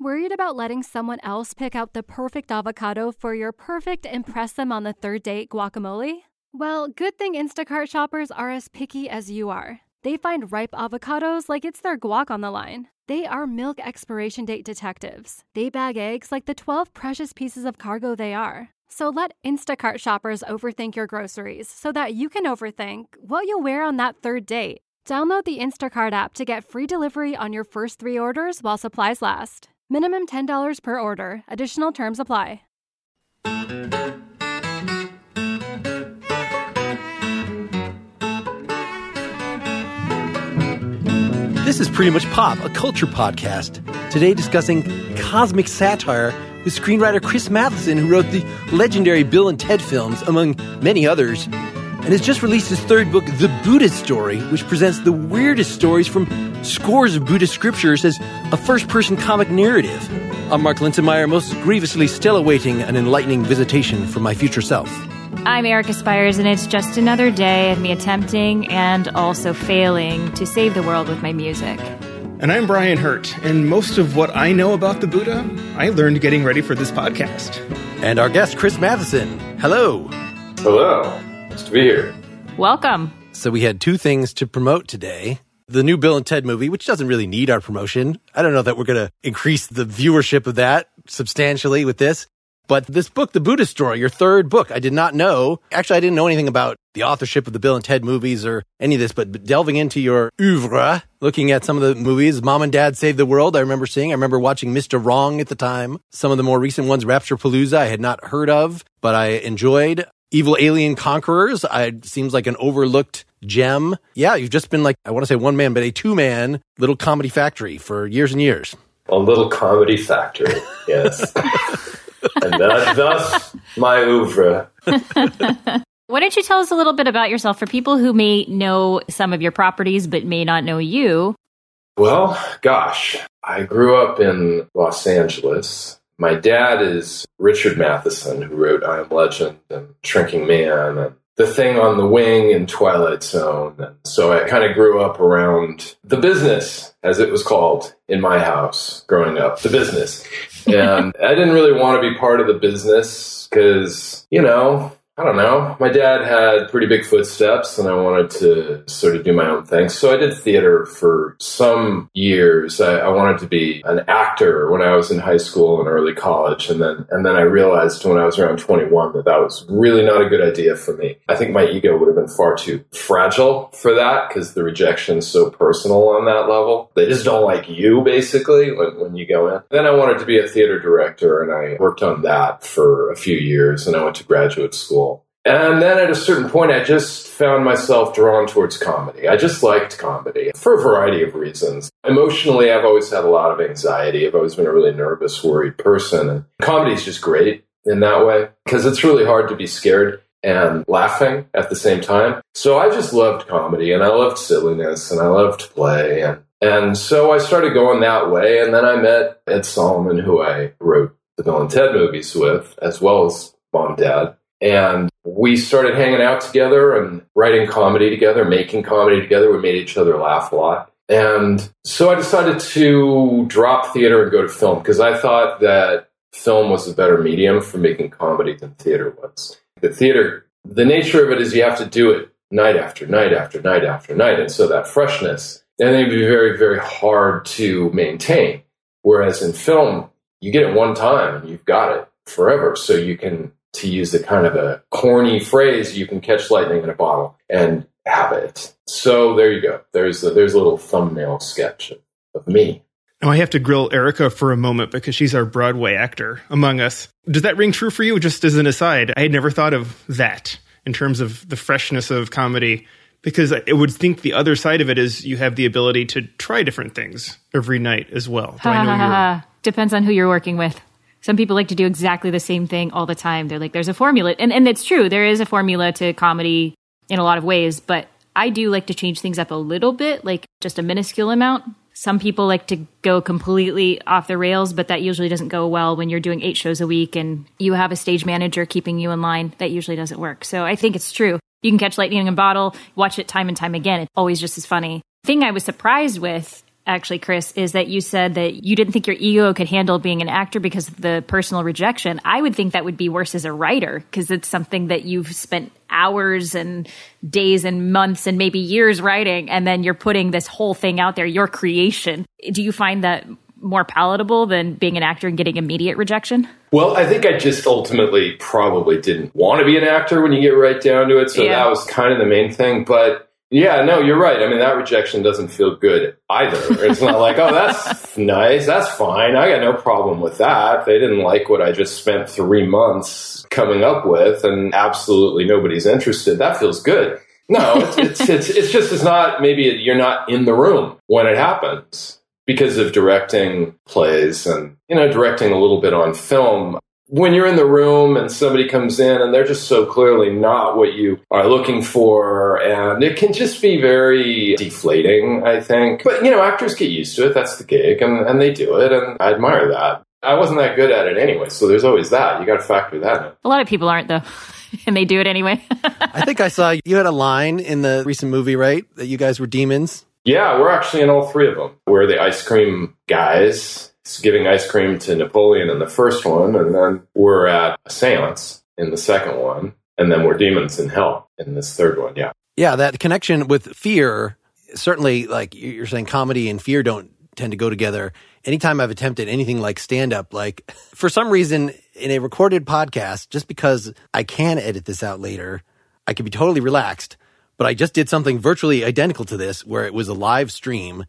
Worried about letting someone else pick out the perfect avocado for your perfect impress them on the third date guacamole? Well, good thing Instacart shoppers are as picky as you are. They find ripe avocados like it's their guac on the line. They are milk expiration date detectives. They bag eggs like the 12 precious pieces of cargo they are. So let Instacart shoppers overthink your groceries so that you can overthink what you'll wear on that third date. Download the Instacart app to get free delivery on your first 3 orders while supplies last. Minimum $10 per order. Additional terms apply. This is Pretty Much Pop, a culture podcast. Today discussing cosmic satire with screenwriter Chris Matheson, who wrote the legendary Bill and Ted films, among many others, and has just released his third book, The Buddhist Story, which presents the weirdest stories from scores of Buddhist scriptures as a first-person comic narrative. I'm Mark Linsenmeyer, most grievously still awaiting an enlightening visitation from my future self. I'm Erica Spires, and it's just another day of me attempting and also failing to save the world with my music. And I'm Brian Hurt, and most of what I know about the Buddha, I learned getting ready for this podcast. And our guest, Chris Matheson. Hello. Hello. Nice to be here. Welcome. So we had 2 things to promote today. The new Bill and Ted movie, which doesn't really need our promotion. I don't know that we're going to increase the viewership of that substantially with this. But this book, The Buddhist Story, your third book, I did not know. Actually, I didn't know anything about the authorship of the Bill and Ted movies or any of this, but delving into your oeuvre, looking at some of the movies, Mom and Dad Save the World, I remember seeing. I remember watching Mr. Wrong at the time. Some of the more recent ones, Rapturepalooza, I had not heard of, but I enjoyed. Evil Alien Conquerors, seems like an overlooked gem. Yeah, you've just been like, I want to say one man, but a 2-man little comedy factory for years and years. A little comedy factory, yes. And thus my oeuvre. Why don't you tell us a little bit about yourself for people who may know some of your properties but may not know you? Well, gosh, I grew up in Los Angeles. My dad is Richard Matheson, who wrote I Am Legend and Shrinking Man and The Thing on the Wing and Twilight Zone. And so I kind of grew up around the business, as it was called in my house growing up, the business. And I didn't really want to be part of the business because, I don't know. My dad had pretty big footsteps and I wanted to sort of do my own thing. So I did theater for some years. I wanted to be an actor when I was in high school and early college. And then I realized when I was around 21 that was really not a good idea for me. I think my ego would have been far too fragile for that because the rejection's so personal on that level. They just don't like you, basically, when you go in. Then I wanted to be a theater director and I worked on that for a few years and I went to graduate school. And then at a certain point, I just found myself drawn towards comedy. I just liked comedy for a variety of reasons. Emotionally, I've always had a lot of anxiety. I've always been a really nervous, worried person. And comedy is just great in that way because it's really hard to be scared and laughing at the same time. So I just loved comedy and I loved silliness and I loved play. And so I started going that way. And then I met Ed Solomon, who I wrote the Bill and Ted movies with, as well as Mom and Dad. And we started hanging out together and writing comedy together, making comedy together. We made each other laugh a lot. And so I decided to drop theater and go to film because I thought that film was a better medium for making comedy than theater was. The theater, the nature of it is you have to do it night after night after night after night. And so that freshness, and it would be very, very hard to maintain. Whereas in film, you get it one time and you've got it forever. So you can, to use the kind of a corny phrase, you can catch lightning in a bottle and have it. So there you go. There's a little thumbnail sketch of me. Now I have to grill Erica for a moment because she's our Broadway actor among us. Does that ring true for you? Just as an aside, I had never thought of that in terms of the freshness of comedy, because I would think the other side of it is you have the ability to try different things every night as well. Depends on who you're working with. Some people like to do exactly the same thing all the time. They're like, there's a formula. And it's true. There is a formula to comedy in a lot of ways. But I do like to change things up a little bit, like just a minuscule amount. Some people like to go completely off the rails, but that usually doesn't go well when you're doing 8 shows a week and you have a stage manager keeping you in line. That usually doesn't work. So I think it's true. You can catch lightning in a bottle, watch it time and time again. It's always just as funny. The thing I was surprised with actually, Chris, is that you said that you didn't think your ego could handle being an actor because of the personal rejection. I would think that would be worse as a writer, because it's something that you've spent hours and days and months and maybe years writing, and then you're putting this whole thing out there, your creation. Do you find that more palatable than being an actor and getting immediate rejection? Well, I think I just ultimately probably didn't want to be an actor when you get right down to it. So that was kind of the main thing. But yeah, no, you're right. I mean, that rejection doesn't feel good either. It's not like, oh, that's nice. That's fine. I got no problem with that. They didn't like what I just spent 3 months coming up with, and absolutely nobody's interested. That feels good. No, it's not, maybe you're not in the room when it happens. Because of directing plays and, directing a little bit on film, when you're in the room and somebody comes in and they're just so clearly not what you are looking for, and it can just be very deflating, I think. But, actors get used to it. That's the gig, and they do it, and I admire that. I wasn't that good at it anyway, so there's always that. You got to factor that in. A lot of people aren't, though, and they do it anyway. I think I saw you had a line in the recent movie, right? That you guys were demons. Yeah, we're actually in all three of them. We're the ice cream guys, giving ice cream to Napoleon in the first one, and then we're at a seance in the second one, and then we're demons in hell in this third one, yeah. Yeah, that connection with fear, certainly, like you're saying, comedy and fear don't tend to go together. Anytime I've attempted anything like stand-up, like for some reason in a recorded podcast, just because I can edit this out later, I can be totally relaxed. But I just did something virtually identical to this, where it was a live stream,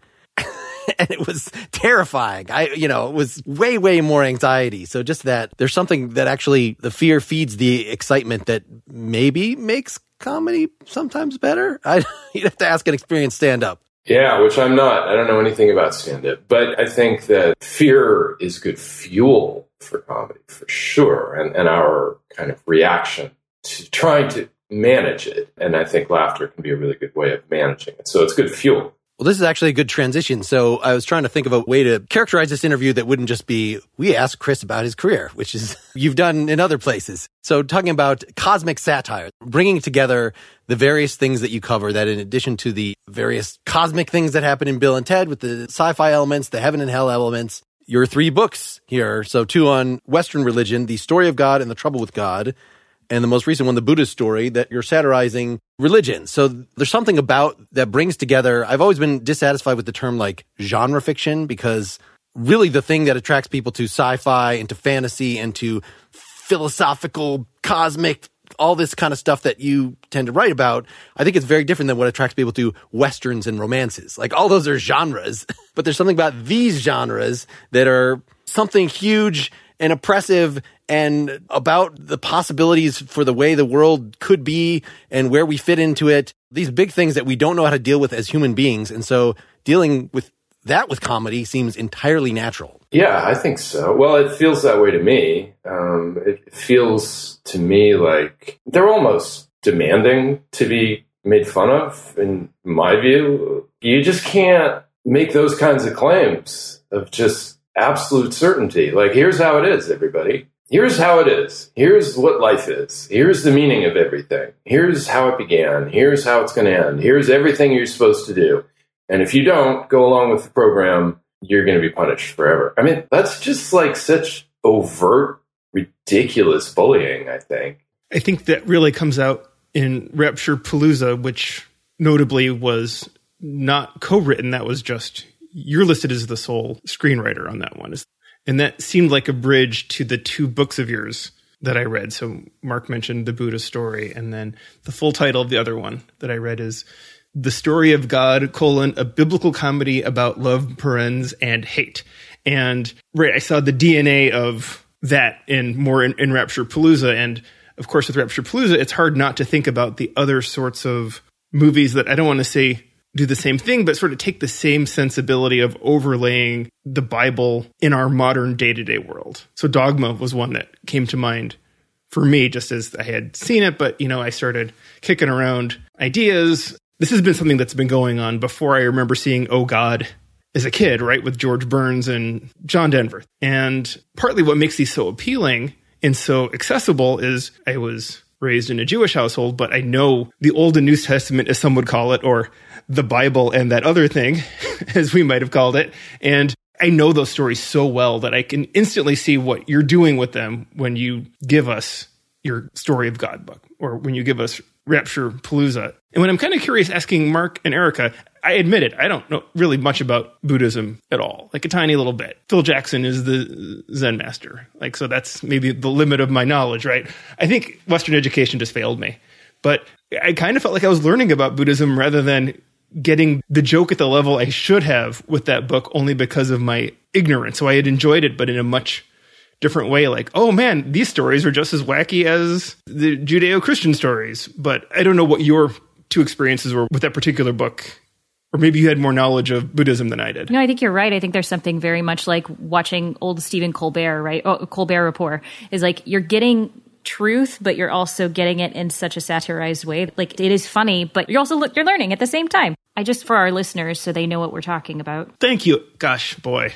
and it was terrifying. It was way, way more anxiety. So just that there's something that actually the fear feeds the excitement that maybe makes comedy sometimes better. You'd have to ask an experienced stand-up. Yeah, which I'm not. I don't know anything about stand-up, but I think that fear is good fuel for comedy, for sure, and our kind of reaction to trying to manage it. And I think laughter can be a really good way of managing it. So it's good fuel. Well, this is actually a good transition. So I was trying to think of a way to characterize this interview that wouldn't just be, we asked Chris about his career, which is you've done in other places. So talking about cosmic satire, bringing together the various things that you cover, that in addition to the various cosmic things that happen in Bill and Ted with the sci-fi elements, the heaven and hell elements, your 3 books here. So 2 on Western religion, The Story of God and The Trouble with God. And the most recent one, The Buddhist Story, that you're satirizing religion. So there's something about that brings together. I've always been dissatisfied with the term like genre fiction, because really the thing that attracts people to sci-fi and to fantasy and to philosophical, cosmic, all this kind of stuff that you tend to write about, I think it's very different than what attracts people to Westerns and romances. Like all those are genres, but there's something about these genres that are something huge and oppressive and about the possibilities for the way the world could be and where we fit into it. These big things that we don't know how to deal with as human beings. And so dealing with that with comedy seems entirely natural. Yeah, I think so. Well, it feels that way to me. It feels to me like they're almost demanding to be made fun of, in my view. You just can't make those kinds of claims of just absolute certainty. Like, here's how it is, everybody. Here's how it is. Here's what life is. Here's the meaning of everything. Here's how it began. Here's how it's going to end. Here's everything you're supposed to do. And if you don't go along with the program, you're going to be punished forever. I mean, that's just like such overt, ridiculous bullying, I think. I think that really comes out in Rapturepalooza, which notably was not co-written. That was just, you're listed as the sole screenwriter on that one. And that seemed like a bridge to the 2 books of yours that I read. So Mark mentioned The Buddha Story, and then the full title of the other one that I read is The Story of God, a biblical comedy about love, parens, and hate. And right, I saw the DNA of that in Rapturepalooza. And of course, with Rapturepalooza, it's hard not to think about the other sorts of movies that I don't want to say do the same thing, but sort of take the same sensibility of overlaying the Bible in our modern day-to-day world. So Dogma was one that came to mind for me, just as I had seen it, but, I started kicking around ideas. This has been something that's been going on before I remember seeing Oh God as a kid, right, with George Burns and John Denver. And partly what makes these so appealing and so accessible is I was raised in a Jewish household, but I know the Old and New Testament, as some would call it, or the Bible and that other thing, as we might have called it. And I know those stories so well that I can instantly see what you're doing with them when you give us your Story of God book, or when you give us Rapture Palooza. And when I'm kind of curious, asking Mark and Erica, I admit it, I don't know really much about Buddhism at all, like a tiny little bit. Phil Jackson is the Zen master. Like, so that's maybe the limit of my knowledge, right? I think Western education just failed me. But I kind of felt like I was learning about Buddhism rather than getting the joke at the level I should have with that book, only because of my ignorance. So I had enjoyed it, but in a much different way. Like, oh man, these stories are just as wacky as the Judeo-Christian stories. But I don't know what your two experiences were with that particular book. Or maybe you had more knowledge of Buddhism than I did. No, I think you're right. I think there's something very much like watching old Stephen Colbert, right? Oh, Colbert Report is like you're getting truth, but you're also getting it in such a satirized way. Like, it is funny, but you're also you're learning at the same time. I just, for our listeners, so they know what we're talking about. Thank you. Gosh, boy.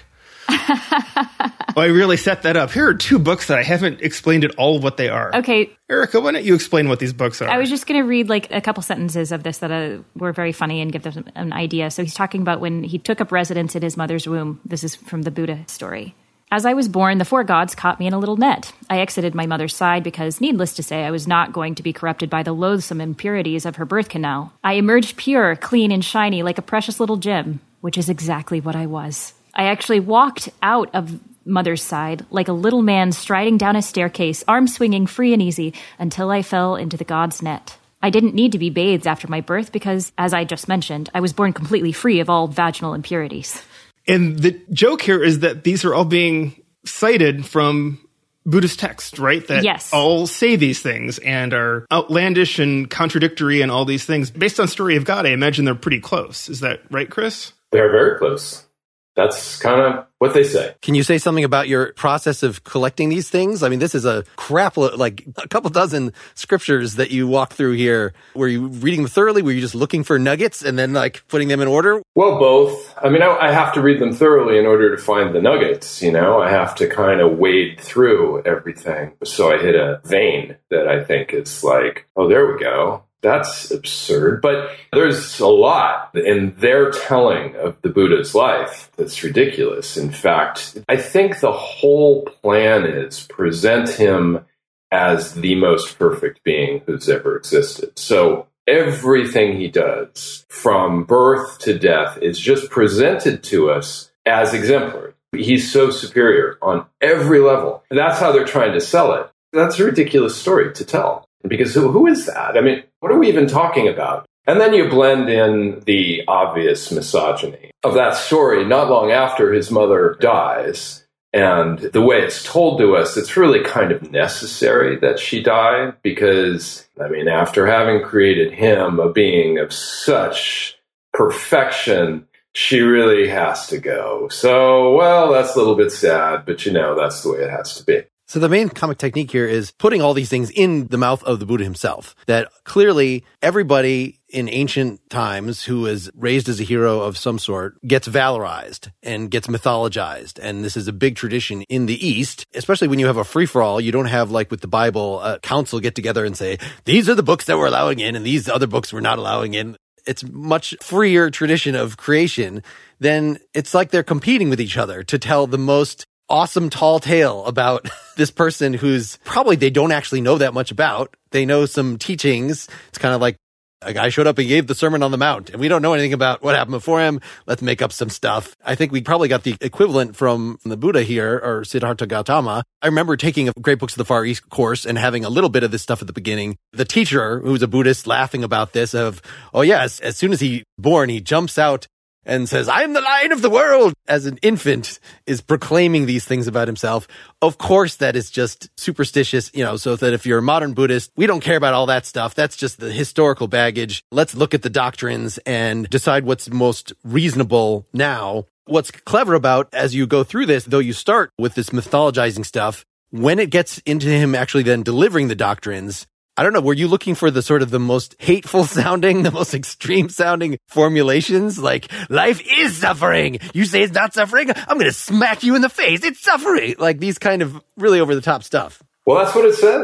I really set that up. Here are two books that I haven't explained at all what they are. Okay. Erica, why don't you explain what these books are? I was just going to read like a couple sentences of this that were very funny and give them an idea. So he's talking about when he took up residence in his mother's womb. This is from the Buddha story. As I was born, the four gods caught me in a little net. I exited my mother's side because, needless to say, I was not going to be corrupted by the loathsome impurities of her birth canal. I emerged pure, clean, and shiny like a precious little gem, which is exactly what I was. I actually walked out of mother's side like a little man striding down a staircase, arms swinging free and easy, until I fell into the god's net. I didn't need to be bathed after my birth because, as I just mentioned, I was born completely free of all vaginal impurities. And the joke here is that these are all being cited from Buddhist texts, right? That yes. all say these things and are outlandish and contradictory and all these things. Based on Story of God, I imagine they're pretty close. Is that right, Chris? They're very close. That's kind of what they say. Can you say something about your process of collecting these things? I mean, this is a like a couple dozen scriptures that you walk through here. Were you reading them thoroughly? Were you just looking for nuggets and then like putting them in order? Well, both. I mean, I have to read them thoroughly in order to find the nuggets, you know? I have to kind of wade through everything. So I hit a vein that I think is like, oh, there we go. That's absurd. But there's a lot in their telling of the Buddha's life that's ridiculous. In fact, I think the whole plan is present him as the most perfect being who's ever existed. So everything he does from birth to death is just presented to us as exemplary. He's so superior on every level. And that's how they're trying to sell it. That's a ridiculous story to tell. Because who is that? I mean, what are we even talking about? And then you blend in the obvious misogyny of that story not long after his mother dies. And the way it's told to us, it's really kind of necessary that she die because, I mean, after having created him, a being of such perfection, she really has to go. So, well, that's a little bit sad, but you know, that's the way it has to be. So the main comic technique here is putting all these things in the mouth of the Buddha himself. That clearly everybody in ancient times who is raised as a hero of some sort gets valorized and gets mythologized. And this is a big tradition in the East, especially when you have a free-for-all. You don't have, like with the Bible, a council get together and say, these are the books that we're allowing in and these other books we're not allowing in. It's much freer tradition of creation. Then it's like they're competing with each other to tell the most awesome tall tale about this person who's probably they don't actually know that much about. They know some teachings. It's kind of like a guy showed up and gave the Sermon on the Mount, and we don't know anything about what happened before him. Let's make up some stuff. I think we probably got the equivalent from the Buddha here, or Siddhartha Gautama. I remember taking a Great Books of the Far East course and having a little bit of this stuff at the beginning. The teacher, who's a Buddhist, laughing about this of, oh yes, as soon as he's born, he jumps out and says, I am the lion of the world, as an infant is proclaiming these things about himself. Of course, that is just superstitious, you know, so that if you're a modern Buddhist, we don't care about all that stuff. That's just the historical baggage. Let's look at the doctrines and decide what's most reasonable now. What's clever about, as you go through this, though you start with this mythologizing stuff, when it gets into him actually then delivering the doctrines, I don't know, were you looking for the sort of the most hateful sounding, the most extreme sounding formulations? Like, life is suffering. You say it's not suffering? I'm going to smack you in the face. It's suffering. Like these kind of really over the top stuff. Well, that's what it says.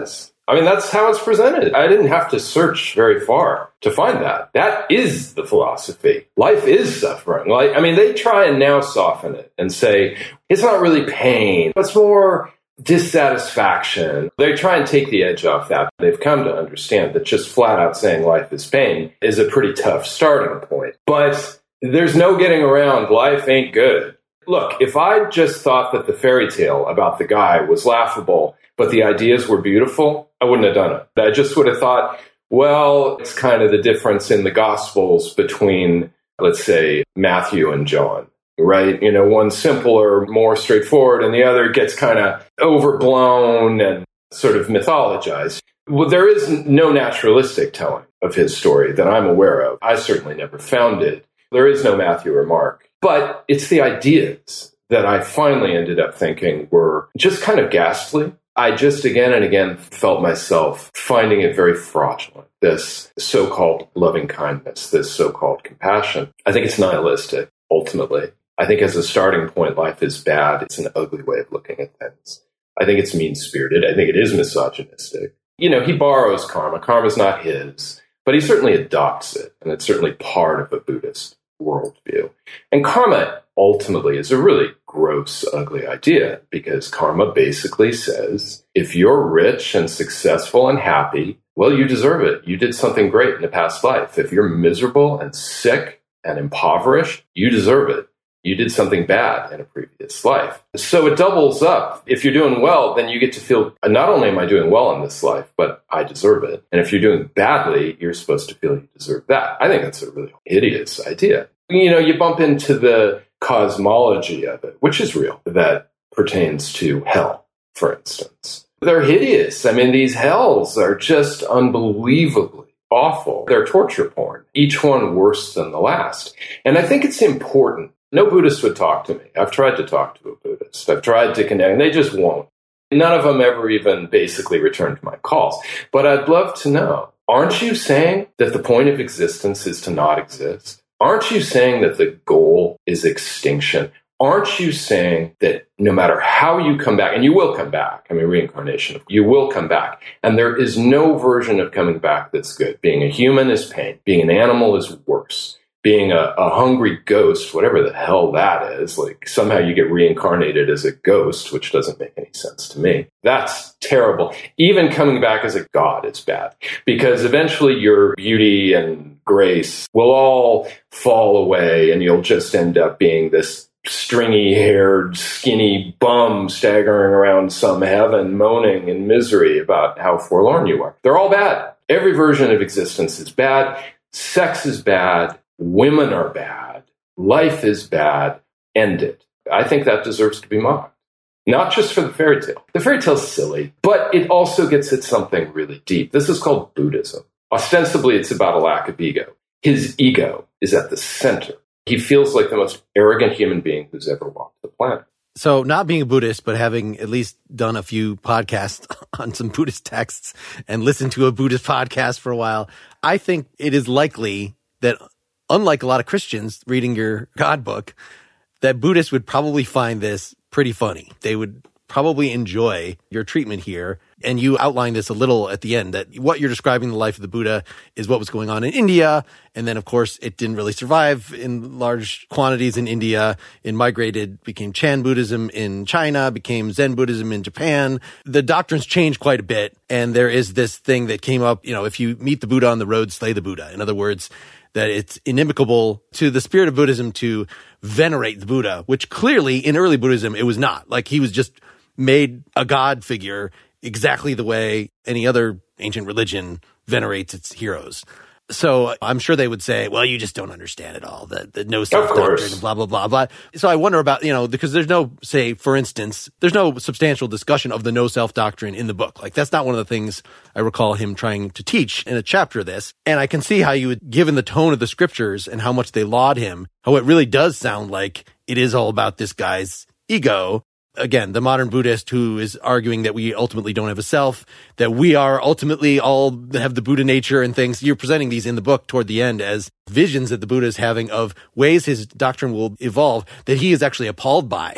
I mean, that's how it's presented. I didn't have to search very far to find that. That is the philosophy. Life is suffering. They try and now soften it and say, it's not really pain. It's more dissatisfaction. They try and take the edge off that. They've come to understand that just flat out saying life is pain is a pretty tough starting point. But there's no getting around life ain't good. Look, if I just thought that the fairy tale about the guy was laughable, but the ideas were beautiful, I wouldn't have done it. I just would have thought, well, it's kind of the difference in the Gospels between, let's say, Matthew and John, right? One's simpler, more straightforward, and the other gets kind of overblown and sort of mythologized. Well, there is no naturalistic telling of his story that I'm aware of. I certainly never found it. There is no Matthew or Mark. But it's the ideas that I finally ended up thinking were just kind of ghastly. I just again and again felt myself finding it very fraudulent, this so-called loving kindness, this so-called compassion. I think it's nihilistic, ultimately. I think as a starting point, life is bad. It's an ugly way of looking at things. I think it's mean-spirited. I think it is misogynistic. He borrows karma. Karma's not his, but he certainly adopts it, and it's certainly part of a Buddhist worldview. And karma ultimately is a really gross, ugly idea, because karma basically says, if you're rich and successful and happy, well, you deserve it. You did something great in a past life. If you're miserable and sick and impoverished, you deserve it. You did something bad in a previous life. So it doubles up. If you're doing well, then you get to feel, not only am I doing well in this life, but I deserve it. And if you're doing badly, you're supposed to feel you deserve that. I think that's a really hideous idea. You bump into the cosmology of it, which is real, that pertains to hell, for instance. They're hideous. These hells are just unbelievably awful. They're torture porn, each one worse than the last. And I think it's important. No Buddhist would talk to me. I've tried to talk to a Buddhist. I've tried to connect, and they just won't. None of them ever even basically returned my calls. But I'd love to know, aren't you saying that the point of existence is to not exist? Aren't you saying that the goal is extinction? Aren't you saying that no matter how you come back, and you will come back, reincarnation, you will come back, and there is no version of coming back that's good. Being a human is pain. Being an animal is worse. Being a hungry ghost, whatever the hell that is, somehow you get reincarnated as a ghost, which doesn't make any sense to me. That's terrible. Even coming back as a god is bad, because eventually your beauty and grace will all fall away, and you'll just end up being this stringy-haired, skinny bum staggering around some heaven, moaning in misery about how forlorn you are. They're all bad. Every version of existence is bad. Sex is bad. Women are bad. Life is bad. End it. I think that deserves to be mocked. Not just for the fairy tale. The fairy tale's silly, but it also gets at something really deep. This is called Buddhism. Ostensibly, it's about a lack of ego. His ego is at the center. He feels like the most arrogant human being who's ever walked the planet. So not being a Buddhist, but having at least done a few podcasts on some Buddhist texts and listened to a Buddhist podcast for a while, I think it is likely that, unlike a lot of Christians reading your God book, that Buddhists would probably find this pretty funny. They would probably enjoy your treatment here. And you outlined this a little at the end, that what you're describing the life of the Buddha is what was going on in India. And then, of course, it didn't really survive in large quantities in India. It migrated, became Chan Buddhism in China, became Zen Buddhism in Japan. The doctrines changed quite a bit. And there is this thing that came up, if you meet the Buddha on the road, slay the Buddha. In other words, that it's inimical to the spirit of Buddhism to venerate the Buddha, which clearly in early Buddhism, it was not. He was just made a god figure exactly the way any other ancient religion venerates its heroes. So I'm sure they would say, well, you just don't understand it all, the no self-doctrine and blah, blah, blah, blah. So I wonder about, because there's no, say, for instance, there's no substantial discussion of the no self-doctrine in the book. That's not one of the things I recall him trying to teach in a chapter of this. And I can see how you would, given the tone of the scriptures and how much they laud him, how it really does sound like it is all about this guy's ego. Again, the modern Buddhist who is arguing that we ultimately don't have a self, that we are ultimately all have the Buddha nature and things. You're presenting these in the book toward the end as visions that the Buddha is having of ways his doctrine will evolve that he is actually appalled by.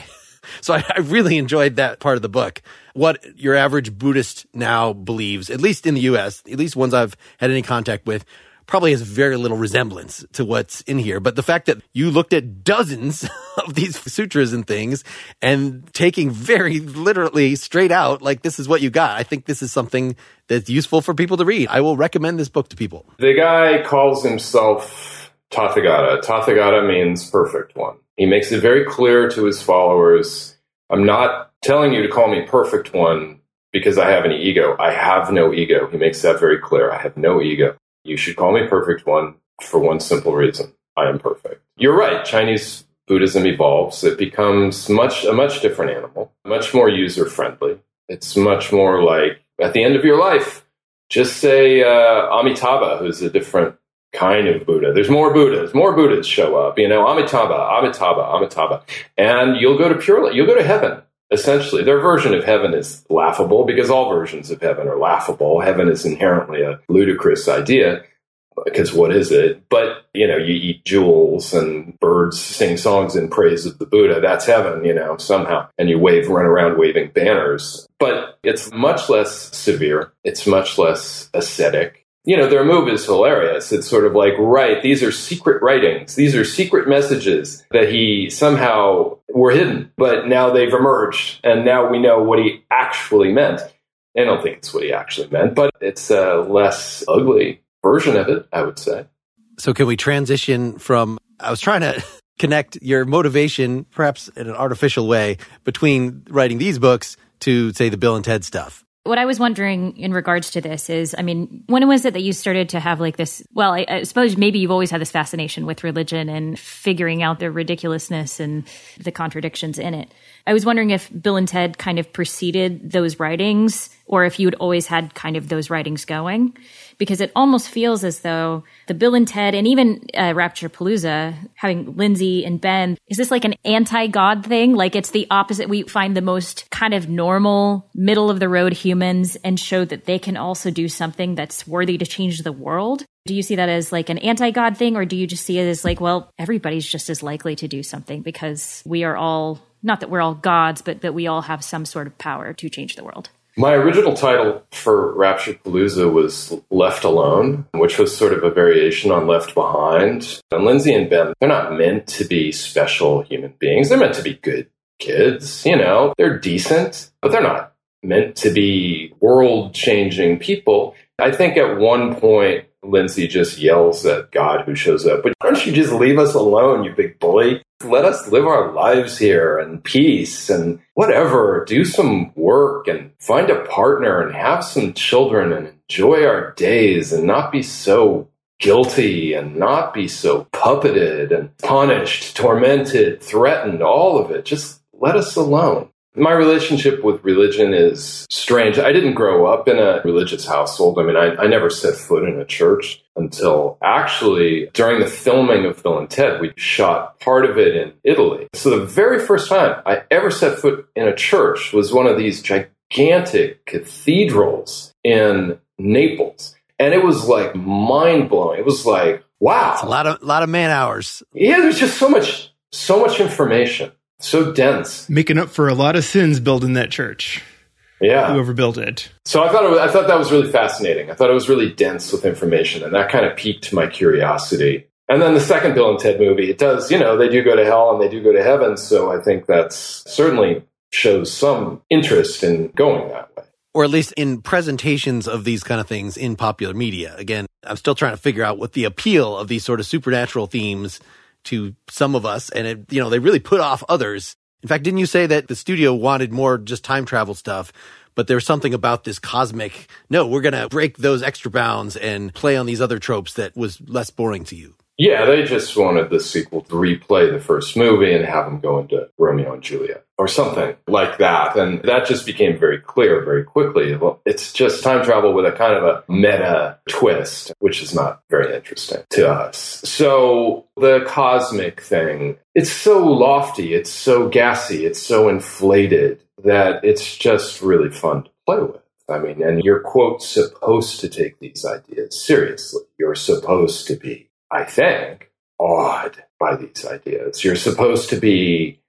So I really enjoyed that part of the book. What your average Buddhist now believes, at least in the US, at least ones I've had any contact with, probably has very little resemblance to what's in here. But the fact that you looked at dozens of these sutras and things and taking very literally straight out, like, this is what you got. I think this is something that's useful for people to read. I will recommend this book to people. The guy calls himself Tathagata. Tathagata means perfect one. He makes it very clear to his followers, I'm not telling you to call me perfect one because I have any ego. I have no ego. He makes that very clear. I have no ego. You should call me perfect one for one simple reason. I am perfect. You're right. Chinese Buddhism evolves. It becomes a much different animal, much more user-friendly. It's much more like, at the end of your life, just say Amitabha, who's a different kind of Buddha. There's more Buddhas. More Buddhas show up. Amitabha. And you'll go to Pure Land. You'll go to heaven. Essentially, their version of heaven is laughable because all versions of heaven are laughable. Heaven is inherently a ludicrous idea because what is it? But, you eat jewels and birds sing songs in praise of the Buddha. That's heaven, somehow. And you run around waving banners. But it's much less severe. It's much less ascetic. Their move is hilarious. It's sort of like, right, these are secret writings. These are secret messages that he somehow were hidden, but now they've emerged. And now we know what he actually meant. I don't think it's what he actually meant, but it's a less ugly version of it, I would say. So can we transition from, I was trying to connect your motivation, perhaps in an artificial way, between writing these books to, say, the Bill and Ted stuff. What I was wondering in regards to this is, when was it that you started to have like this, well, I suppose maybe you've always had this fascination with religion and figuring out the ridiculousness and the contradictions in it. I was wondering if Bill and Ted kind of preceded those writings or if you'd always had kind of those writings going. Because it almost feels as though the Bill and Ted and even Rapturepalooza, having Lindsay and Ben, is this like an anti-God thing? Like it's the opposite. We find the most kind of normal, middle-of-the-road humans and show that they can also do something that's worthy to change the world. Do you see that as like an anti-God thing, or do you just see it as like, well, everybody's just as likely to do something because we are all, not that we're all gods, but that we all have some sort of power to change the world? My original title for Rapturepalooza was Left Alone, which was sort of a variation on Left Behind. And Lindsay and Ben, they're not meant to be special human beings. They're meant to be good kids, They're decent, but they're not meant to be world-changing people. I think at one point, Lindsay just yells at God who shows up, but why don't you just leave us alone, you big bully? Let us live our lives here in peace and whatever, do some work and find a partner and have some children and enjoy our days and not be so guilty and not be so puppeted and punished, tormented, threatened, all of it. Just let us alone. My relationship with religion is strange. I didn't grow up in a religious household. I never set foot in a church until actually during the filming of Bill and Ted, we shot part of it in Italy. So the very first time I ever set foot in a church was one of these gigantic cathedrals in Naples. And it was like mind-blowing. It was like, wow. It's a lot of man hours. Yeah, there's just so much information. So dense. Making up for a lot of sins building that church. Yeah. Whoever built it. So I thought that was really fascinating. I thought it was really dense with information, and that kind of piqued my curiosity. And then the second Bill and Ted movie, it does, they do go to hell and they do go to heaven. So I think that's certainly shows some interest in going that way. Or at least in presentations of these kind of things in popular media. Again, I'm still trying to figure out what the appeal of these sort of supernatural themes to some of us, and they really put off others. In fact, didn't you say that the studio wanted more just time travel stuff, but there's something about this cosmic, no, we're going to break those extra bounds and play on these other tropes that was less boring to you? Yeah, they just wanted the sequel to replay the first movie and have them go into Romeo and Juliet or something like that. And that just became very clear very quickly. Well, it's just time travel with a kind of a meta twist, which is not very interesting to us. So the cosmic thing, it's so lofty, it's so gassy, it's so inflated that it's just really fun to play with. And you're, quote, supposed to take these ideas seriously. You're supposed to be, I think, awed by these ideas. You're supposed to be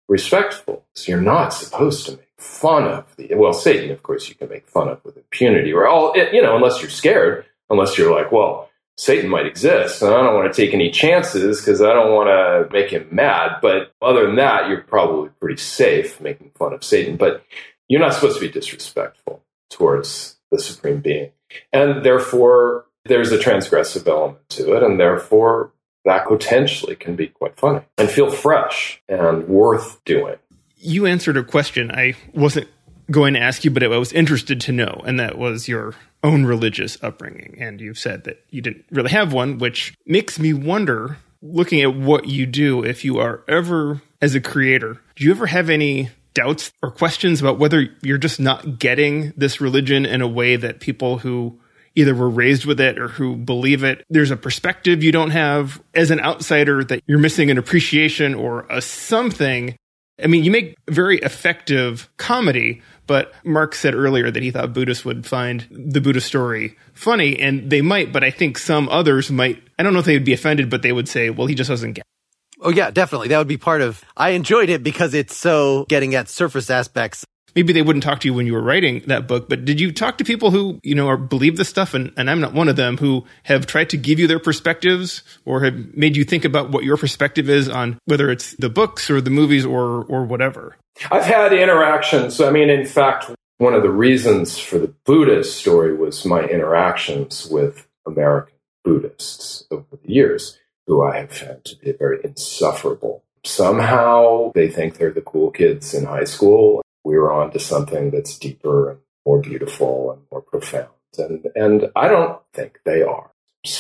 respectful. So you're not supposed to make fun of Satan, of course, you can make fun of with impunity, or unless you're scared, unless you're like, well, Satan might exist, and I don't want to take any chances because I don't want to make him mad. But other than that, you're probably pretty safe making fun of Satan. But you're not supposed to be disrespectful towards the supreme being. And therefore, there's a transgressive element to it, and therefore, that potentially can be quite funny and feel fresh and worth doing. You answered a question I wasn't going to ask you, but I was interested to know, and that was your own religious upbringing. And you've said that you didn't really have one, which makes me wonder, looking at what you do, if you are ever, as a creator, do you ever have any doubts or questions about whether you're just not getting this religion in a way that people who either were raised with it or who believe it, there's a perspective you don't have as an outsider, that you're missing an appreciation or a something? I mean, you make very effective comedy, but Mark said earlier that he thought Buddhists would find the Buddha story funny, and they might, but I think some others might, I don't know if they would be offended, but they would say, well, he just doesn't get it. Oh, yeah, definitely. That would be part of, I enjoyed it because it's so getting at surface aspects. Maybe they wouldn't talk to you when you were writing that book, but did you talk to people who, believe this stuff, and I'm not one of them, who have tried to give you their perspectives or have made you think about what your perspective is on whether it's the books or the movies or whatever? I've had interactions. I mean, in fact, one of the reasons for the Buddhist story was my interactions with American Buddhists over the years, who I have found to be very insufferable. Somehow they think they're the cool kids in high school. We were on to something that's deeper and more beautiful and more profound. And I don't think they are.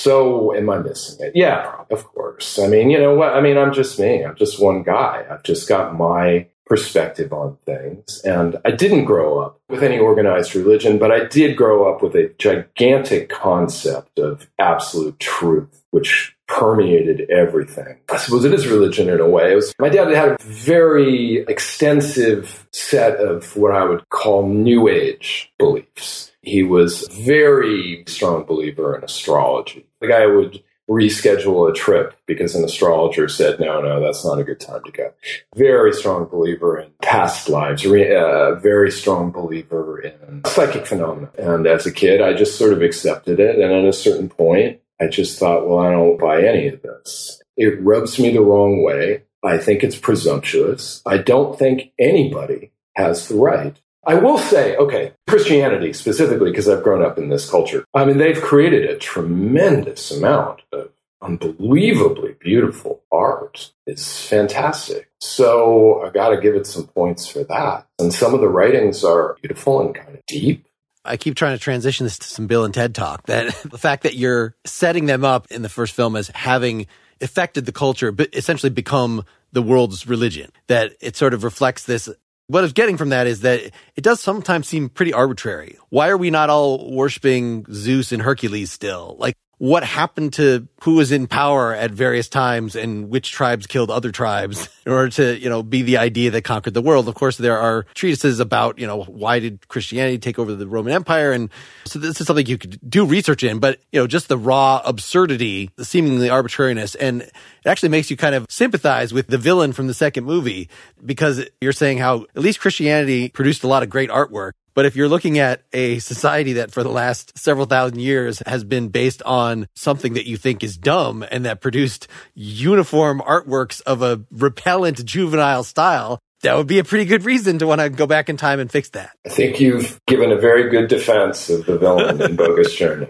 So am I missing it? Yeah, of course. I mean, you know what? I mean, I'm just me. I'm just one guy. I've just got my perspective on things. And I didn't grow up with any organized religion, but I did grow up with a gigantic concept of absolute truth, which permeated everything. I suppose it is religion in a way. My dad had a very extensive set of what I would call New Age beliefs. He was a very strong believer in astrology. The guy would reschedule a trip because an astrologer said, no, that's not a good time to go. Very strong believer in past lives, very strong believer in psychic phenomena. And as a kid, I just sort of accepted it. And at a certain point, I just thought, well, I don't buy any of this. It rubs me the wrong way. I think it's presumptuous. I don't think anybody has the right. I will say, okay, Christianity specifically, because I've grown up in this culture. I mean, they've created a tremendous amount of unbelievably beautiful art. It's fantastic. So I got to give it some points for that. And some of the writings are beautiful and kind of deep. I keep trying to transition this to some Bill and Ted talk, that the fact that you're setting them up in the first film as having affected the culture, but essentially become the world's religion, that it sort of reflects this. What I was getting from that is that it does sometimes seem pretty arbitrary. Why are we not all worshiping Zeus and Hercules still? Like, what happened to who was in power at various times and which tribes killed other tribes in order to, be the idea that conquered the world? Of course, there are treatises about, why did Christianity take over the Roman Empire? And so this is something you could do research in, but, just the raw absurdity, the seemingly arbitrariness. And it actually makes you kind of sympathize with the villain from the second movie, because you're saying how at least Christianity produced a lot of great artwork. But if you're looking at a society that for the last several thousand years has been based on something that you think is dumb and that produced uniform artworks of a repellent juvenile style, that would be a pretty good reason to want to go back in time and fix that. I think you've given a very good defense of the villain in Bogus Journey.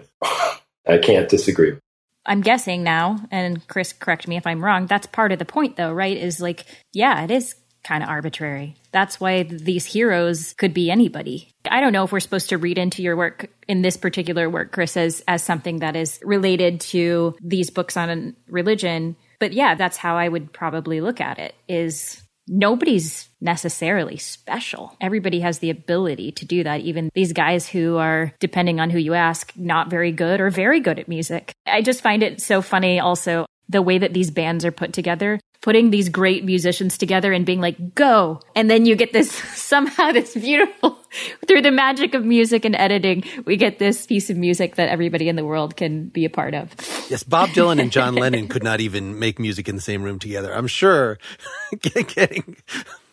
I can't disagree. I'm guessing now, and Chris, correct me if I'm wrong, that's part of the point though, right? Is like, yeah, it is kind of arbitrary. That's why these heroes could be anybody. I don't know if we're supposed to read into your work, in this particular work, Chris, as something that is related to these books on religion. But yeah, that's how I would probably look at it, is nobody's necessarily special. Everybody has the ability to do that. Even these guys who are, depending on who you ask, not very good or very good at music. I just find it so funny also, the way that these bands are put together, putting these great musicians together and being like, go. And then you get this, somehow this beautiful, through the magic of music and editing, we get this piece of music that everybody in the world can be a part of. Yes, Bob Dylan and John Lennon could not even make music in the same room together. I'm sure getting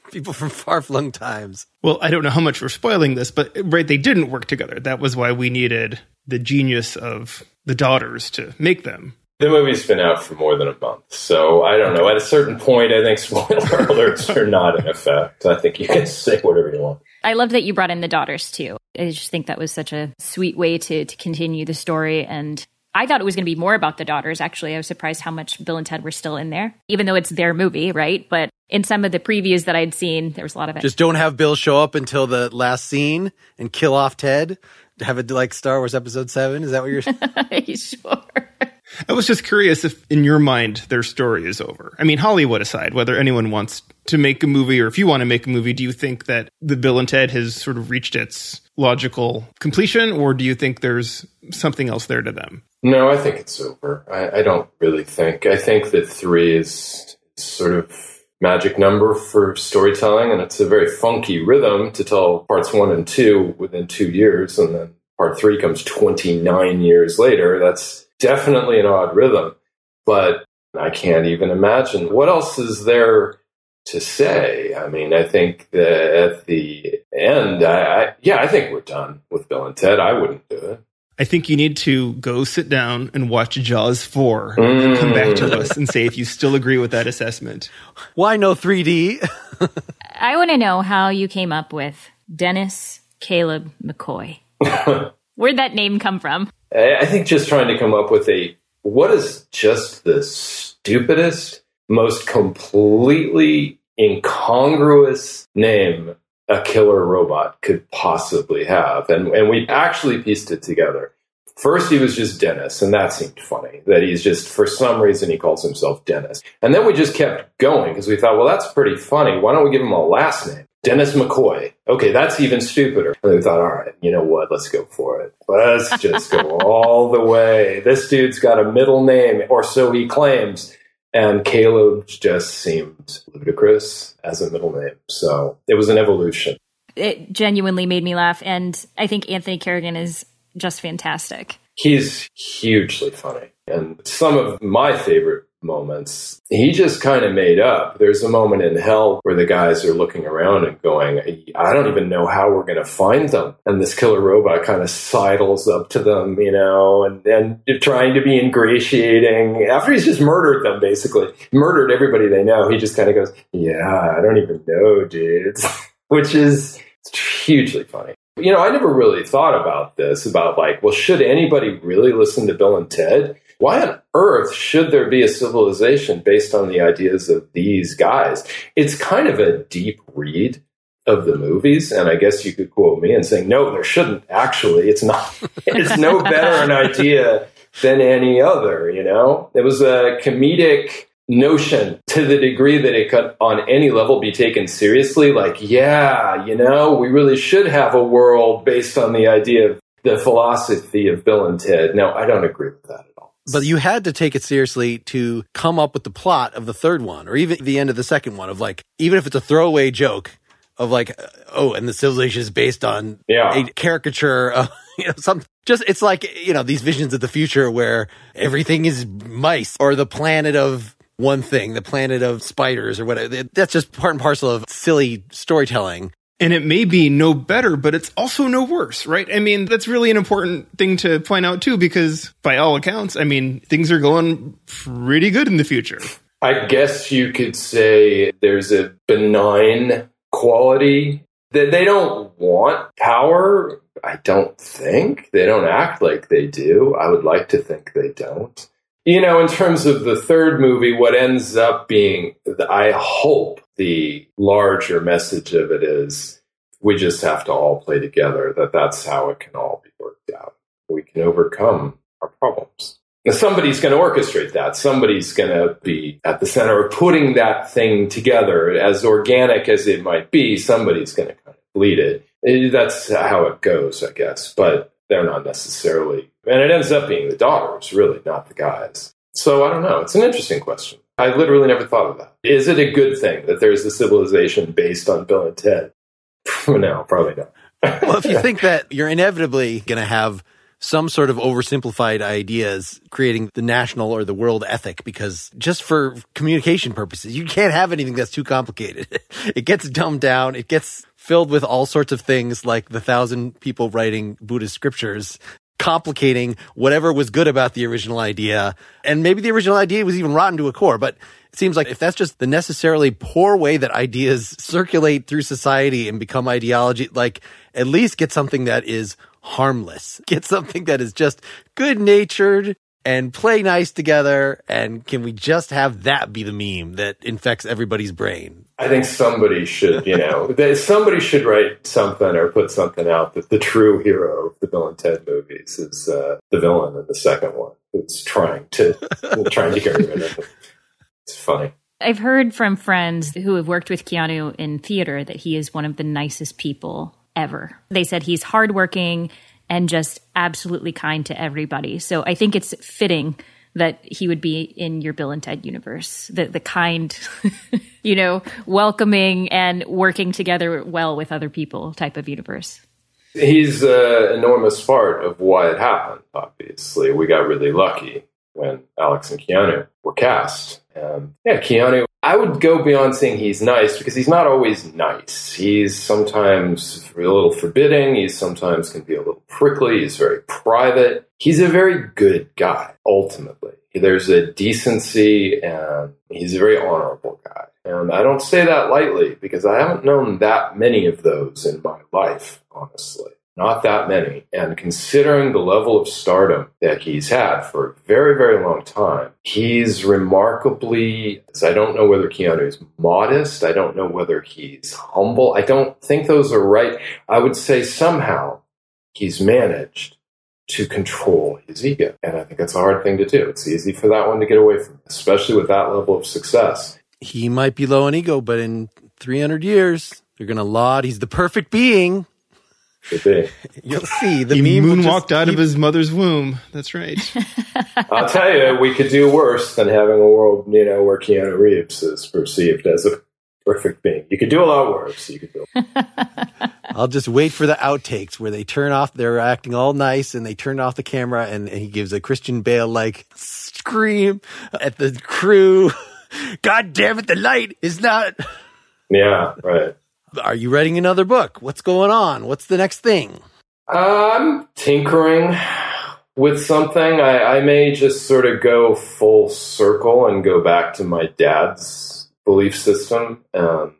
People from far-flung times. Well, I don't know how much we're spoiling this, but right, they didn't work together. That was why we needed the genius of the daughters to make them. The movie's been out for more than a month, so I don't know. At a certain point, I think spoiler alerts are not in effect. I think you can say whatever you want. I love that you brought in the daughters, too. I just think that was such a sweet way to continue the story. And I thought it was going to be more about the daughters, actually. I was surprised how much Bill and Ted were still in there, even though it's their movie, right? But in some of the previews that I'd seen, there was a lot of it. Just don't have Bill show up until the last scene and kill off Ted. Have it like Star Wars Episode 7? Is that what you're saying? Sure. I was just curious if, in your mind, their story is over. I mean, Hollywood aside, whether anyone wants to make a movie or if you want to make a movie, do you think that the Bill and Ted has sort of reached its logical completion, or do you think there's something else there to them? No, I think it's over. I don't really think. I think that 3 is sort of magic number for storytelling, and it's a very funky rhythm to tell parts 1 and 2 within 2 years, and then part 3 comes 29 years later. That's definitely an odd rhythm, but I can't even imagine what else is there to say. I mean, I think that at the end, I think we're done with Bill and Ted. I wouldn't do it. I think you need to go sit down and watch Jaws 4 and come back to us and say if you still agree with that assessment. Why no 3D? I want to know how you came up with Dennis Caleb McCoy. Where'd that name come from? I think just trying to come up with what is just the stupidest, most completely incongruous name a killer robot could possibly have. And we actually pieced it together. First, he was just Dennis, and that seemed funny, that he's just, for some reason, he calls himself Dennis. And then we just kept going, because we thought, well, that's pretty funny. Why don't we give him a last name? Dennis McCoy. Okay, that's even stupider. And we thought, all right, you know what? Let's go for it. Let's just go all the way. This dude's got a middle name, or so he claims. And Caleb just seemed ludicrous as a middle name. So it was an evolution. It genuinely made me laugh. And I think Anthony Carrigan is just fantastic. He's hugely funny. And some of my favorite moments, he just kind of made up. There's a moment in Hell where the guys are looking around and going, I don't even know how we're going to find them. And this killer robot kind of sidles up to them, and trying to be ingratiating. After he's just murdered them, basically. Murdered everybody they know. He just kind of goes, yeah, I don't even know, dudes. Which is hugely funny. I never really thought about this, about should anybody really listen to Bill and Ted? Why on earth should there be a civilization based on the ideas of these guys? It's kind of a deep read of the movies, and I guess you could quote me and saying, no, there shouldn't actually. It's not. It's no better an idea than any other, It was a comedic notion to the degree that it could on any level be taken seriously. We really should have a world based on the idea of the philosophy of Bill and Ted. No, I don't agree with that at all. But you had to take it seriously to come up with the plot of the third one, or even the end of the second one, of even if it's a throwaway joke of and the civilization is based on a caricature of, these visions of the future where everything is mice, or the planet of one thing, the planet of spiders or whatever. That's just part and parcel of silly storytelling. And it may be no better, but it's also no worse, right? I mean, that's really an important thing to point out, too, because by all accounts, things are going pretty good in the future. I guess you could say there's a benign quality that they don't want power. I don't think. They don't act like they do. I would like to think they don't. In terms of the third movie, what ends up being, I hope, the larger message of it is we just have to all play together, that's how it can all be worked out. We can overcome our problems. Now, somebody's going to orchestrate that. Somebody's going to be at the center of putting that thing together. As organic as it might be, somebody's going to kind of lead it. That's how it goes, I guess. But they're not necessarily. And it ends up being the daughters, really, not the guys. So I don't know. It's an interesting question. I literally never thought of that. Is it a good thing that there's a civilization based on Bill and Ted? No, probably not. Well, if you think that you're inevitably going to have some sort of oversimplified ideas, creating the national or the world ethic, because just for communication purposes, you can't have anything that's too complicated. It gets dumbed down. It gets filled with all sorts of things like the 1,000 people writing Buddhist scriptures, complicating whatever was good about the original idea. And maybe the original idea was even rotten to a core, but it seems like if that's just the necessarily poor way that ideas circulate through society and become ideology, like at least get something that is harmless. Get something that is just good-natured and play nice together. And can we just have that be the meme that infects everybody's brain? I think somebody should, somebody should write something or put something out that the true hero of the Bill and Ted movies is the villain in the second one who's trying to get rid of him. It's funny. I've heard from friends who have worked with Keanu in theater that he is one of the nicest people ever. They said he's hardworking and just absolutely kind to everybody. So I think it's fitting that he would be in your Bill and Ted universe, the kind, welcoming and working together well with other people type of universe. He's an enormous part of why it happened, obviously. We got really lucky when Alex and Keanu were cast. Keanu, I would go beyond saying he's nice because he's not always nice. He's sometimes a little forbidding. He sometimes can be a little prickly. He's very private. He's a very good guy, ultimately. There's a decency and he's a very honorable guy. And I don't say that lightly because I haven't known that many of those in my life, honestly. Not that many. And considering the level of stardom that he's had for a very, very long time, he's remarkably, I don't know whether Keanu's modest. I don't know whether he's humble. I don't think those are right. I would say somehow he's managed to control his ego. And I think that's a hard thing to do. It's easy for that one to get away from, especially with that level of success. He might be low on ego, but in 300 years, they're going to laud. He's the perfect being. Could be. You'll see. The he moonwalked out of his mother's womb. That's right. I'll tell you, we could do worse than having a world, where Keanu Reeves is perceived as a perfect being. You could do a lot worse. I'll just wait for the outtakes where they turn off, they're acting all nice, and they turn off the camera, and he gives a Christian Bale-like scream at the crew. God damn it, the light is not... Yeah, right. Are you writing another book? What's going on? What's the next thing? I'm tinkering with something. I may just sort of go full circle and go back to my dad's belief system and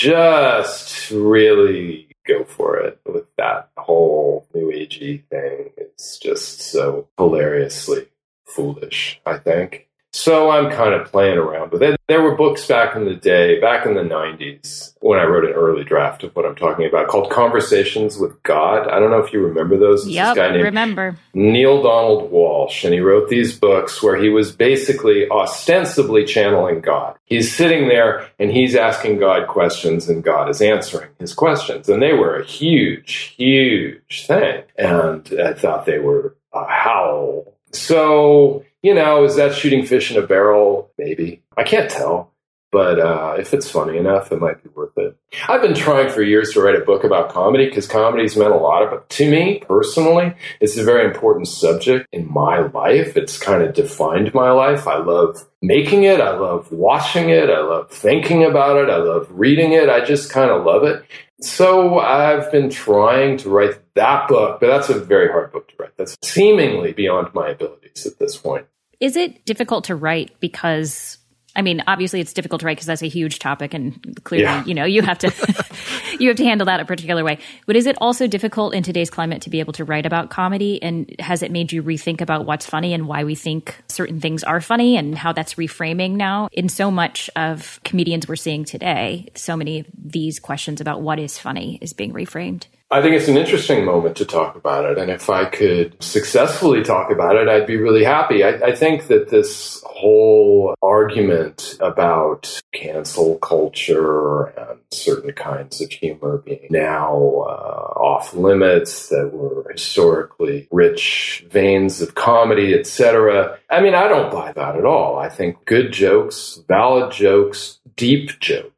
just really go for it with that whole New Agey thing. It's just so hilariously foolish, I think. So I'm kind of playing around with it. There were books back in the day, back in the 90s, when I wrote an early draft of what I'm talking about, called Conversations with God. I don't know if you remember those. Yep, this guy named remember. Neil Donald Walsh, and he wrote these books where he was basically ostensibly channeling God. He's sitting there, and he's asking God questions, and God is answering his questions. And they were a huge, huge thing. And I thought they were a howl. So... is that shooting fish in a barrel? Maybe. I can't tell. But if it's funny enough, it might be worth it. I've been trying for years to write a book about comedy because comedy's meant a lot. But to me, personally, it's a very important subject in my life. It's kind of defined my life. I love making it. I love watching it. I love thinking about it. I love reading it. I just kind of love it. So I've been trying to write that book, but that's a very hard book to write. That's seemingly beyond my abilities at this point. Is it difficult to write because, obviously it's difficult to write because that's a huge topic and clearly, you have to you have to handle that a particular way. But is it also difficult in today's climate to be able to write about comedy? And has it made you rethink about what's funny and why we think certain things are funny and how that's reframing now? In so much of comedians we're seeing today, so many of these questions about what is funny is being reframed. I think it's an interesting moment to talk about it. And if I could successfully talk about it, I'd be really happy. I think that this whole argument about cancel culture and certain kinds of humor being now off limits, that were historically rich veins of comedy, etc. I don't buy that at all. I think good jokes, valid jokes, deep jokes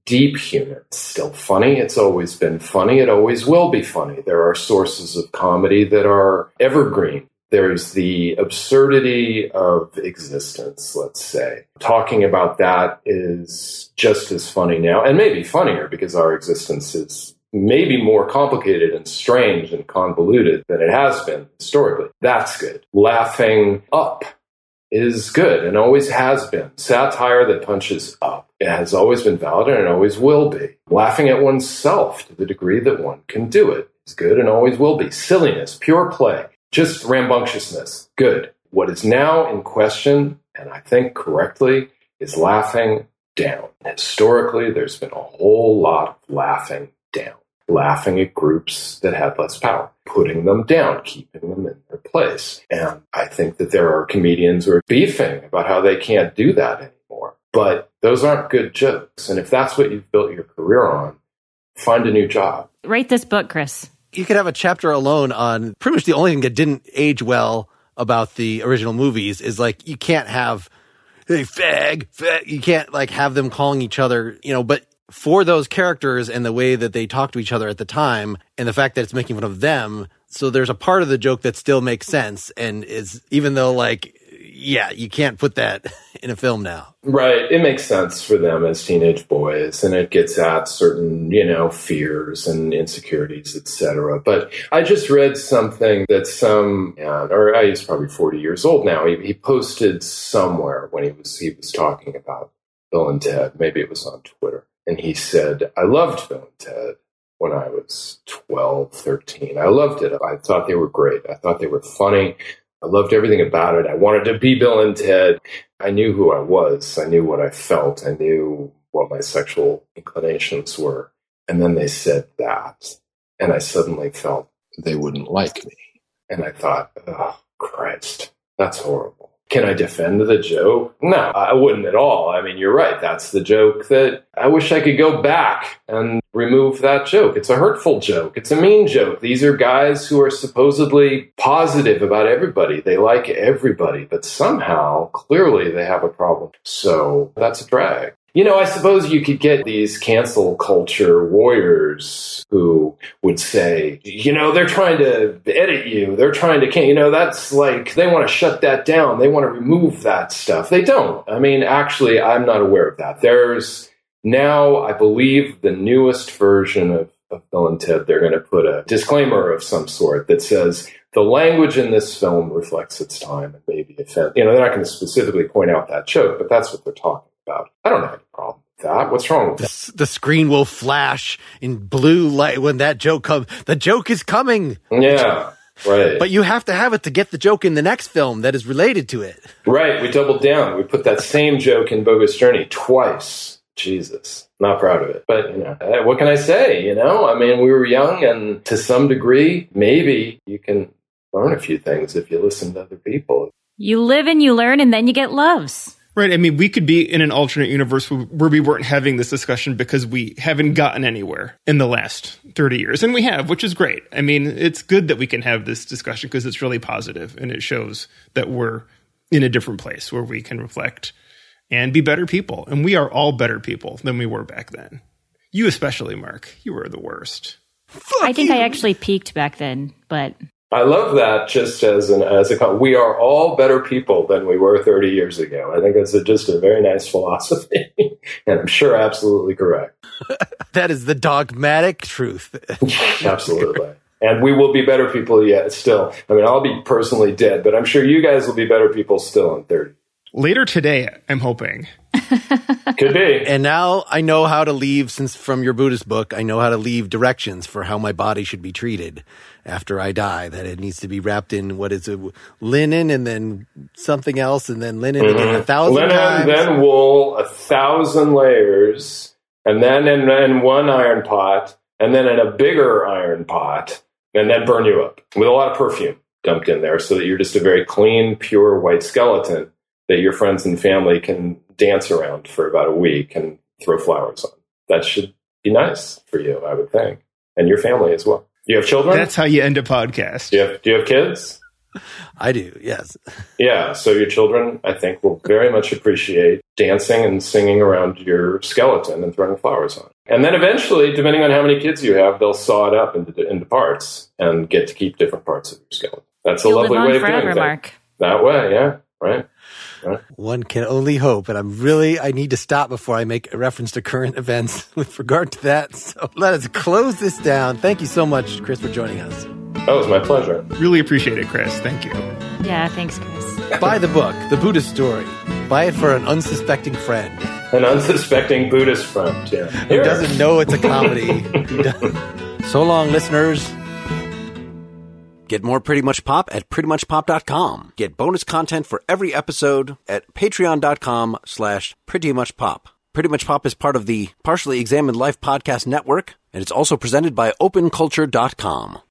deep humor. It's still funny. It's always been funny. It always will be funny. There are sources of comedy that are evergreen. There's the absurdity of existence, let's say. Talking about that is just as funny now, and maybe funnier because our existence is maybe more complicated and strange and convoluted than it has been historically. That's good. Laughing up is good and always has been. Satire that punches up. It has always been valid and it always will be. Laughing at oneself to the degree that one can do it is good and always will be. Silliness, pure play, just rambunctiousness, good. What is now in question, and I think correctly, is laughing down. Historically, there's been a whole lot of laughing down. Laughing at groups that had less power, putting them down, keeping them in their place. And I think that there are comedians who are beefing about how they can't do that anymore. But those aren't good jokes. And if that's what you've built your career on, find a new job. Write this book, Chris. You could have a chapter alone on pretty much the only thing that didn't age well about the original movies is like you can't have, hey, fag. You can't like have them calling each other, but for those characters and the way that they talk to each other at the time and the fact that it's making fun of them. So there's a part of the joke that still makes sense and is, even though you can't put that in a film now. Right. It makes sense for them as teenage boys and it gets at certain, fears and insecurities, etc. But I just read something that he's probably 40 years old now. He posted somewhere when he was talking about Bill and Ted. Maybe it was on Twitter. And he said, I loved Bill and Ted when I was 12, 13. I loved it. I thought they were great. I thought they were funny. I loved everything about it. I wanted to be Bill and Ted. I knew who I was. I knew what I felt. I knew what my sexual inclinations were. And then they said that. And I suddenly felt they wouldn't like me. And I thought, oh, Christ, that's horrible. Can I defend the joke? No, I wouldn't at all. I mean, you're right. That's the joke that I wish I could go back and remove that joke. It's a hurtful joke. It's a mean joke. These are guys who are supposedly positive about everybody. They like everybody, but somehow, clearly, they have a problem. So that's a drag. I suppose you could get these cancel culture warriors who would say, they're trying to edit you. They're trying to, that's like, they want to shut that down. They want to remove that stuff. They don't. I mean, actually, I'm not aware of that. There's now, I believe, the newest version of Bill and Ted, they're going to put a disclaimer of some sort that says, the language in this film reflects its time and maybe offend. They're not going to specifically point out that joke, but that's what they're talking about. I don't have any problem with that. What's wrong with that? The screen will flash in blue light when that joke comes. The joke is coming. Yeah, right. But you have to have it to get the joke in the next film that is related to it. Right. We doubled down. We put that same joke in Bogus Journey twice. Jesus. Not proud of it. But, what can I say? I mean, we were young and to some degree, maybe you can learn a few things if you listen to other people. You live and you learn and then you get loves. Right. I mean, we could be in an alternate universe where we weren't having this discussion because we haven't gotten anywhere in the last 30 years. And we have, which is great. I mean, it's good that we can have this discussion because it's really positive and it shows that we're in a different place where we can reflect and be better people. And we are all better people than we were back then. You especially, Mark. You were the worst. I think I actually peaked back then, but... I love that just as a we are all better people than we were 30 years ago. I think that's just a very nice philosophy, and I'm sure absolutely correct. That is the dogmatic truth. Absolutely. And we will be better people yet still. I mean, I'll be personally dead, but I'm sure you guys will be better people still in 30. Later today, I'm hoping. Could be. And now I know how to leave, since from your Buddhist book, I know how to leave directions for how my body should be treated after I die. That it needs to be wrapped in, linen and then something else and then linen again 1,000 linen, times. Then wool, 1,000 layers, and then in one iron pot, and then in a bigger iron pot, and then burn you up with a lot of perfume dumped in there so that you're just a very clean, pure white skeleton that your friends and family can dance around for about a week and throw flowers on. That should be nice for you, I would think. And your family as well. Do you have children? That's how you end a podcast. Do you have kids? I do, yes. Yeah, so your children, I think, will very much appreciate dancing and singing around your skeleton and throwing flowers on it. And then eventually, depending on how many kids you have, they'll saw it up into parts and get to keep different parts of your skeleton. That's a lovely way of doing things. That way, yeah, right. One can only hope, and I need to stop before I make a reference to current events with regard to that. So let us close this down. Thank you so much, Chris, for joining us. Oh, it was my pleasure. Really appreciate it, Chris. Thank you. Yeah, thanks, Chris. Buy the book, The Buddhist Story. Buy it for an unsuspecting friend. An unsuspecting Buddhist friend, yeah. Who doesn't know it's a comedy. So long, listeners. Get more Pretty Much Pop at prettymuchpop.com. Get bonus content for every episode at patreon.com/prettymuchpop. Pretty Much Pop is part of the Partially Examined Life podcast network, and it's also presented by openculture.com.